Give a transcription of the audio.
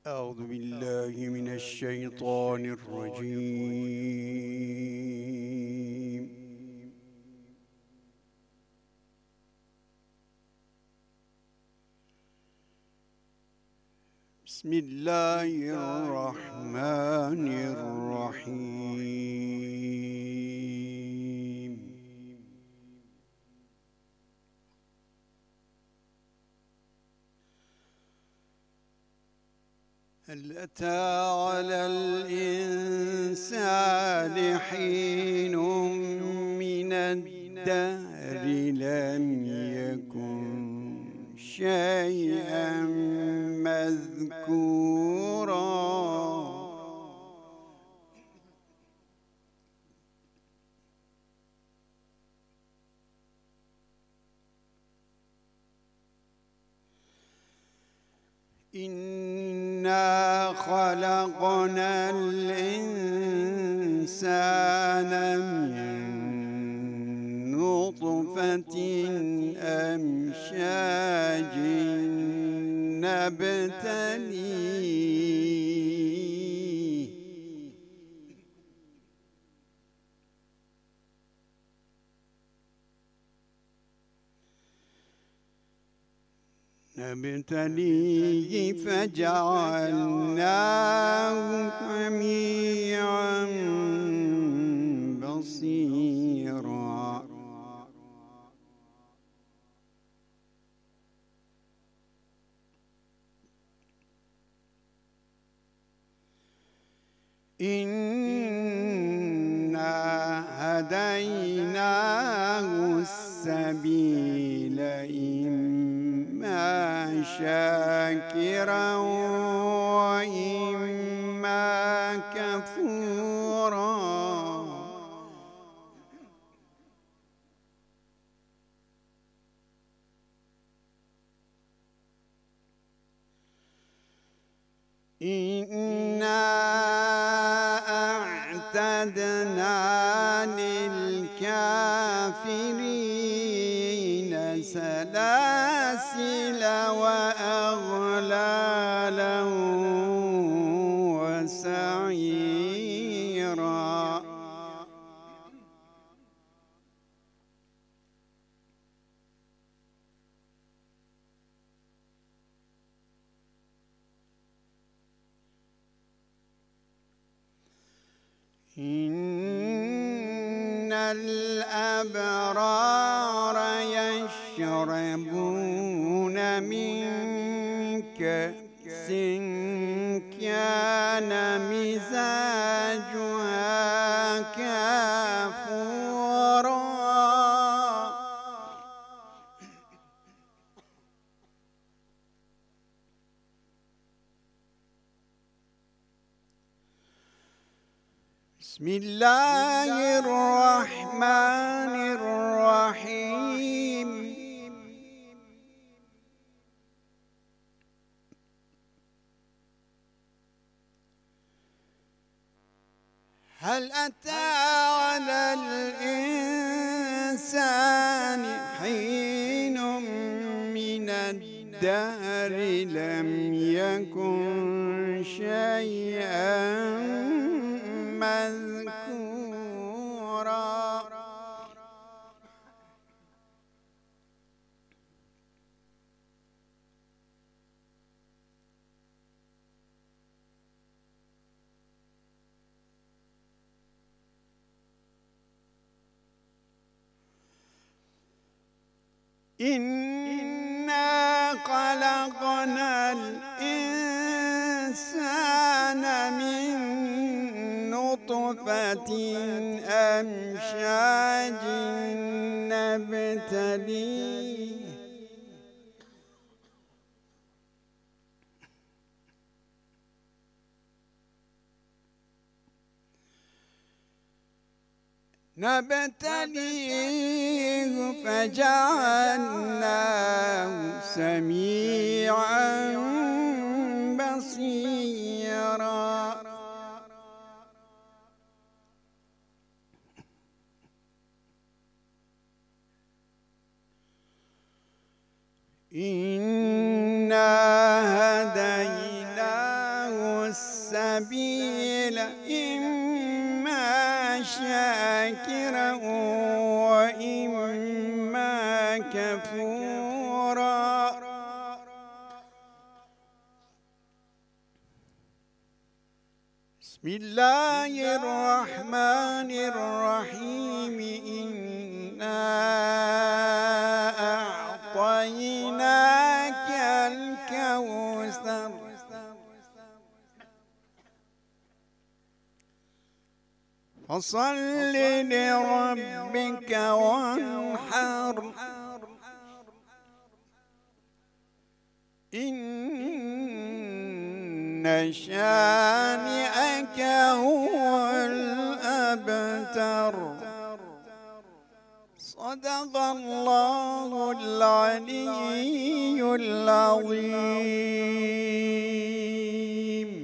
أعوذ بالله من الشيطان الرجيم. بسم الله الرحمن الرحيم. هل أتى على الإنسان حين من الدهر لم يكن شيئا مذكورا. إنا خلقنا الإنسان من نطفة أمشاج نبتليه فجعلناه سميعا بصيرا. إنا هديناه السبيل إما شاكرا وإما كفورا. إنا أعتدنا للكافرين سلاسل وأغلالا وسعيرا. إن الأبرار يشربون من كأس كان مزاجها كافورا. بسم الله الرحمن الرحيم. هل أتى على الإنسان حين من الدهر لم يكن شيئا مذكورا. إنا خلقنا الإنسان من نطفة أمشاج نبتليه فجعلناه سميعا بصيرا. إنا هديناه السبيل إما شاكرا وإما كفورا. بسم الله الرحمن الرحيم. إنا أعطيناك الكوثر فصل لربك وانحر إن شانئك هو الأبتر. صدق الله العلي العظيم.